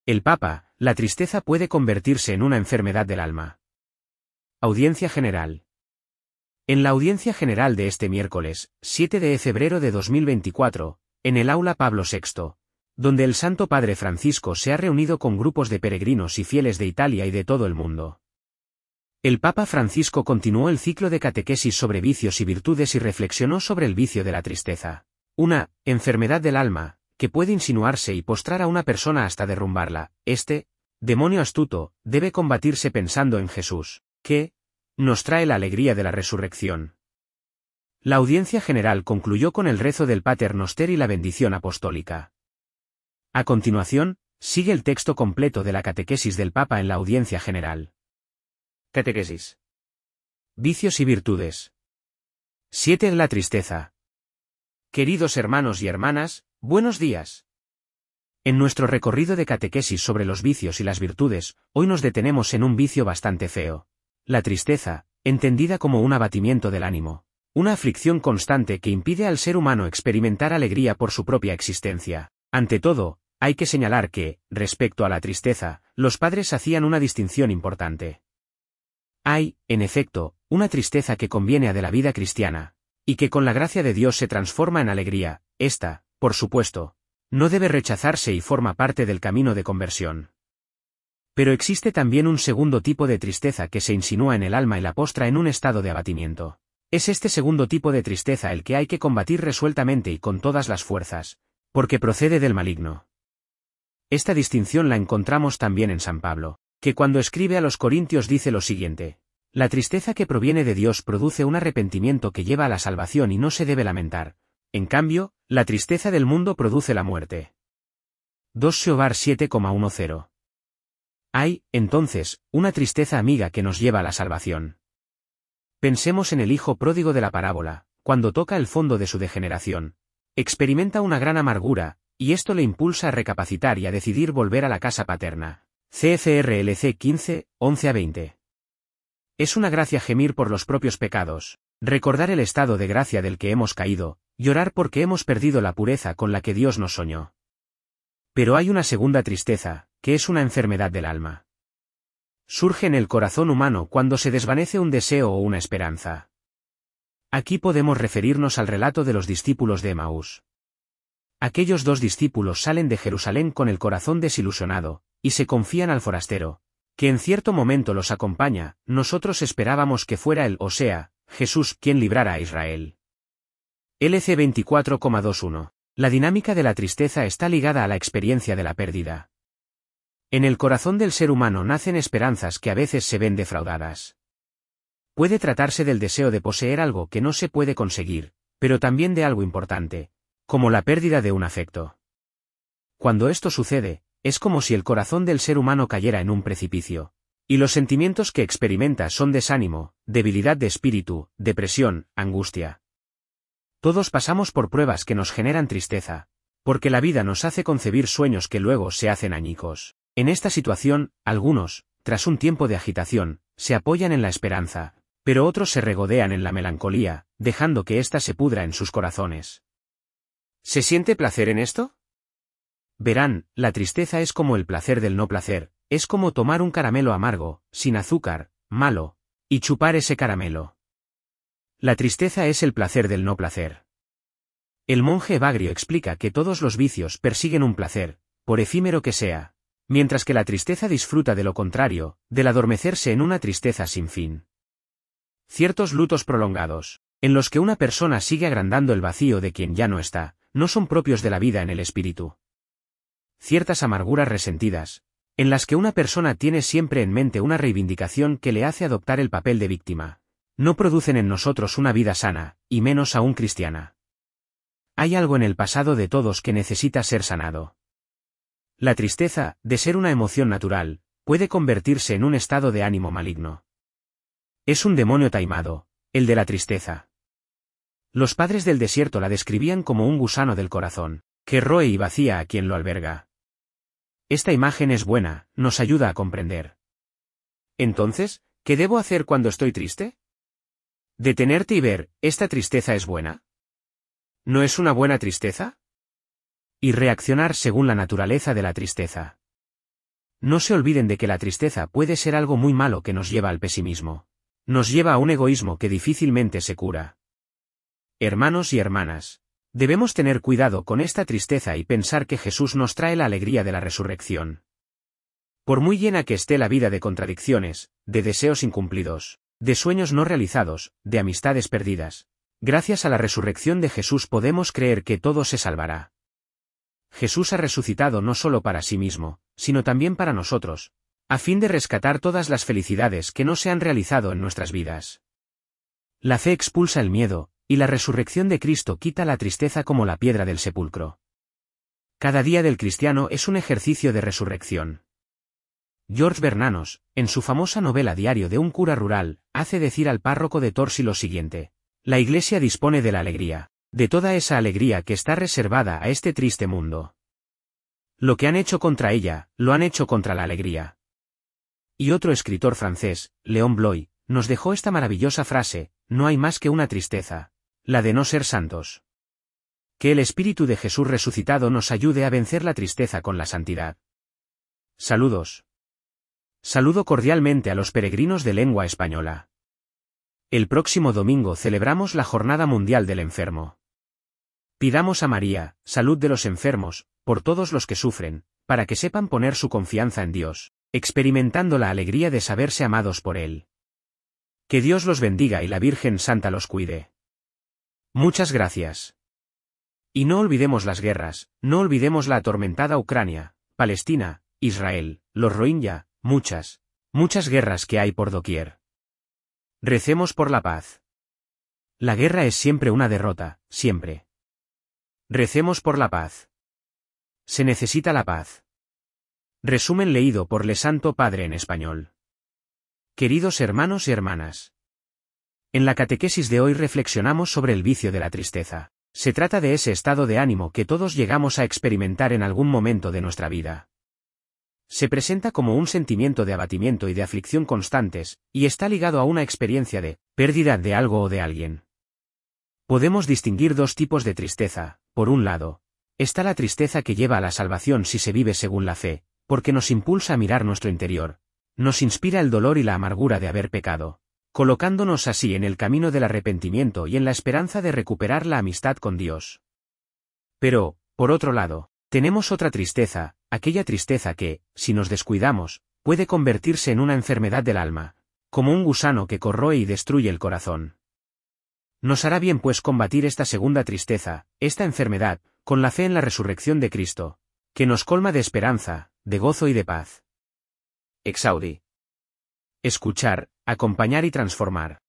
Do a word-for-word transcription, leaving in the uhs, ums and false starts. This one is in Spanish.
El Papa, la tristeza puede convertirse en una enfermedad del alma. Audiencia General. En la audiencia general de este miércoles, siete de febrero de dos mil veinticuatro, en el aula Pablo sexto, donde el Santo Padre Francisco se ha reunido con grupos de peregrinos y fieles de Italia y de todo el mundo. El Papa Francisco continuó el ciclo de catequesis sobre vicios y virtudes y reflexionó sobre el vicio de la tristeza, una enfermedad del alma, que puede insinuarse y postrar a una persona hasta derrumbarla. Este demonio astuto debe combatirse pensando en Jesús, que nos trae la alegría de la resurrección. La audiencia general concluyó con el rezo del Pater Noster y la bendición apostólica. A continuación, sigue el texto completo de la catequesis del Papa en la audiencia general. Catequesis. Vicios y virtudes. siete. La tristeza. Queridos hermanos y hermanas, buenos días. En nuestro recorrido de catequesis sobre los vicios y las virtudes, hoy nos detenemos en un vicio bastante feo. La tristeza, entendida como un abatimiento del ánimo, una aflicción constante que impide al ser humano experimentar alegría por su propia existencia. Ante todo, hay que señalar que, respecto a la tristeza, los padres hacían una distinción importante. Hay, en efecto, una tristeza que conviene a de la vida cristiana, y que con la gracia de Dios se transforma en alegría. Esta, por supuesto, no debe rechazarse y forma parte del camino de conversión. Pero existe también un segundo tipo de tristeza que se insinúa en el alma y la postra en un estado de abatimiento. Es este segundo tipo de tristeza el que hay que combatir resueltamente y con todas las fuerzas, porque procede del maligno. Esta distinción la encontramos también en San Pablo, que cuando escribe a los Corintios dice lo siguiente: la tristeza que proviene de Dios produce un arrepentimiento que lleva a la salvación y no se debe lamentar. En cambio, la tristeza del mundo produce la muerte. dos Seobar siete coma diez. Hay, entonces, una tristeza amiga que nos lleva a la salvación. Pensemos en el hijo pródigo de la parábola, cuando toca el fondo de su degeneración. Experimenta una gran amargura, y esto le impulsa a recapacitar y a decidir volver a la casa paterna. C F R L C quince, once a veinte. Es una gracia gemir por los propios pecados, recordar el estado de gracia del que hemos caído, llorar porque hemos perdido la pureza con la que Dios nos soñó. Pero hay una segunda tristeza, que es una enfermedad del alma. Surge en el corazón humano cuando se desvanece un deseo o una esperanza. Aquí podemos referirnos al relato de los discípulos de Emaús. Aquellos dos discípulos salen de Jerusalén con el corazón desilusionado, y se confían al forastero, que en cierto momento los acompaña. Nosotros esperábamos que fuera él, o sea, Jesús, quien librara a Israel. L C veinticuatro coma veintiuno. La dinámica de la tristeza está ligada a la experiencia de la pérdida. En el corazón del ser humano nacen esperanzas que a veces se ven defraudadas. Puede tratarse del deseo de poseer algo que no se puede conseguir, pero también de algo importante, como la pérdida de un afecto. Cuando esto sucede, es como si el corazón del ser humano cayera en un precipicio, y los sentimientos que experimenta son desánimo, debilidad de espíritu, depresión, angustia. Todos pasamos por pruebas que nos generan tristeza, porque la vida nos hace concebir sueños que luego se hacen añicos. En esta situación, algunos, tras un tiempo de agitación, se apoyan en la esperanza, pero otros se regodean en la melancolía, dejando que ésta se pudra en sus corazones. ¿Se siente placer en esto? Verán, la tristeza es como el placer del no placer, es como tomar un caramelo amargo, sin azúcar, malo, y chupar ese caramelo. La tristeza es el placer del no placer. El monje Evagrio explica que todos los vicios persiguen un placer, por efímero que sea, mientras que la tristeza disfruta de lo contrario, del adormecerse en una tristeza sin fin. Ciertos lutos prolongados, en los que una persona sigue agrandando el vacío de quien ya no está, no son propios de la vida en el espíritu. Ciertas amarguras resentidas, en las que una persona tiene siempre en mente una reivindicación que le hace adoptar el papel de víctima, no producen en nosotros una vida sana, y menos aún cristiana. Hay algo en el pasado de todos que necesita ser sanado. La tristeza, de ser una emoción natural, puede convertirse en un estado de ánimo maligno. Es un demonio taimado, el de la tristeza. Los padres del desierto la describían como un gusano del corazón, que roe y vacía a quien lo alberga. Esta imagen es buena, nos ayuda a comprender. Entonces, ¿qué debo hacer cuando estoy triste? Detenerte y ver, ¿esta tristeza es buena? ¿No es una buena tristeza? Y reaccionar según la naturaleza de la tristeza. No se olviden de que la tristeza puede ser algo muy malo que nos lleva al pesimismo. Nos lleva a un egoísmo que difícilmente se cura. Hermanos y hermanas, debemos tener cuidado con esta tristeza y pensar que Jesús nos trae la alegría de la resurrección. Por muy llena que esté la vida de contradicciones, de deseos incumplidos, de sueños no realizados, de amistades perdidas, gracias a la resurrección de Jesús podemos creer que todo se salvará. Jesús ha resucitado no solo para sí mismo, sino también para nosotros, a fin de rescatar todas las felicidades que no se han realizado en nuestras vidas. La fe expulsa el miedo, y la resurrección de Cristo quita la tristeza como la piedra del sepulcro. Cada día del cristiano es un ejercicio de resurrección. George Bernanos, en su famosa novela Diario de un cura rural, hace decir al párroco de Torsi lo siguiente: la Iglesia dispone de la alegría, de toda esa alegría que está reservada a este triste mundo. Lo que han hecho contra ella, lo han hecho contra la alegría. Y otro escritor francés, Léon Bloy, nos dejó esta maravillosa frase: no hay más que una tristeza, la de no ser santos. Que el Espíritu de Jesús resucitado nos ayude a vencer la tristeza con la santidad. Saludos. Saludo cordialmente a los peregrinos de lengua española. El próximo domingo celebramos la Jornada Mundial del Enfermo. Pidamos a María, salud de los enfermos, por todos los que sufren, para que sepan poner su confianza en Dios, experimentando la alegría de saberse amados por Él. Que Dios los bendiga y la Virgen Santa los cuide. Muchas gracias. Y no olvidemos las guerras, no olvidemos la atormentada Ucrania, Palestina, Israel, los Rohingya, muchas, muchas guerras que hay por doquier. Recemos por la paz. La guerra es siempre una derrota, siempre. Recemos por la paz. Se necesita la paz. Resumen leído por Le Santo Padre en español. Queridos hermanos y hermanas. En la catequesis de hoy reflexionamos sobre el vicio de la tristeza. Se trata de ese estado de ánimo que todos llegamos a experimentar en algún momento de nuestra vida. Se presenta como un sentimiento de abatimiento y de aflicción constantes, y está ligado a una experiencia de pérdida de algo o de alguien. Podemos distinguir dos tipos de tristeza. Por un lado, está la tristeza que lleva a la salvación si se vive según la fe, porque nos impulsa a mirar nuestro interior, nos inspira el dolor y la amargura de haber pecado, colocándonos así en el camino del arrepentimiento y en la esperanza de recuperar la amistad con Dios. Pero, por otro lado, tenemos otra tristeza, aquella tristeza que, si nos descuidamos, puede convertirse en una enfermedad del alma, como un gusano que corroe y destruye el corazón. Nos hará bien pues combatir esta segunda tristeza, esta enfermedad, con la fe en la resurrección de Cristo, que nos colma de esperanza, de gozo y de paz. Exaudi. Escuchar, acompañar y transformar.